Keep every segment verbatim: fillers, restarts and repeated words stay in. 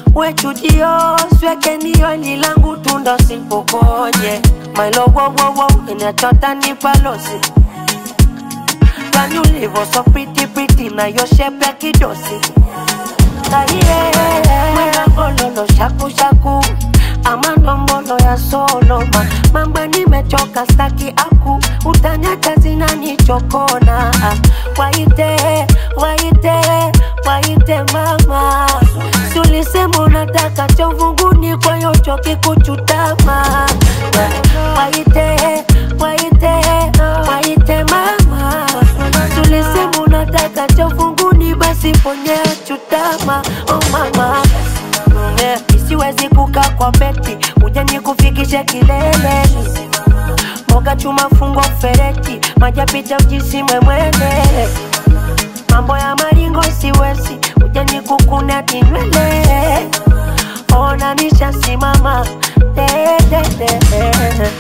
we chudio sweke niyo nilangu tundo simpokonye. My love, wow, wow, wow, in a chota ni palosi. Can you live so pretty, pretty, na your shape ya kidosi. Kahiye, mwena gololo, shaku, shaku. Ama ndombolo ya solo, ma mamba nimechoka staki aku. Utanyata zina nichokona. Waite, waite, waite mama. Sulisema unataka chovunguni kwa yochoki kuchutama. Waite, waite, waite mama. Sulisema unataka chovunguni basi ponye chutama. Oh mama, yeah. Isiwezi kuka kwa beti, uje nikufikishe kileleni. Moga chuma fungo fereti, majapita ujisime mwene. Mambo ya maringo siwezi, uje nikukune tinwele. Ona nisha simama, de de de de.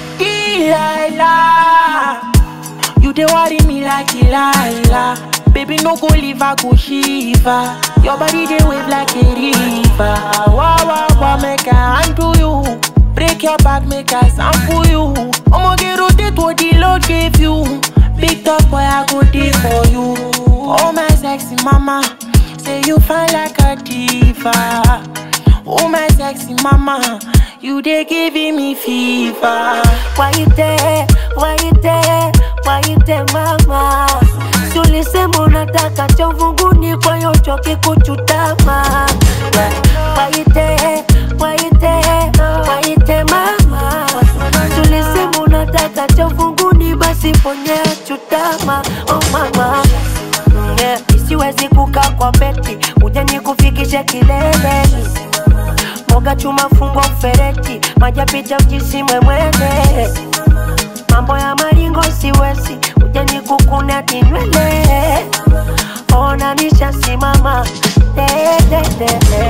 Delilah, you dey worry me like Delilah. Baby no go leave, I go shiva. Your body dey wave like a river. Wow wow wow, make I handle you. Break your back, make I sample you. I'ma get rotate what the Lord gave you. Big talk boy, I go dey for you. Oh my sexy mama, say you fine like a diva. Oh my sexy mama, you dey giving me fever. Why you there, why you there, why you there mama? Sulisema unataka chovunguni kwa yochoki kuchutama. Why you there, why you there, why you there mama? Sulisema unataka chovunguni basi ponye chutama. Oh mama, yeah. Isiwezi kuka kwa beti, uje nikufikishe kileleni. Moga chuma fungo fereti, majapita ujisime mwene. Mambo ya maringo siwezi, uje nikukune tinwele. Ona nisha simama, de de de de.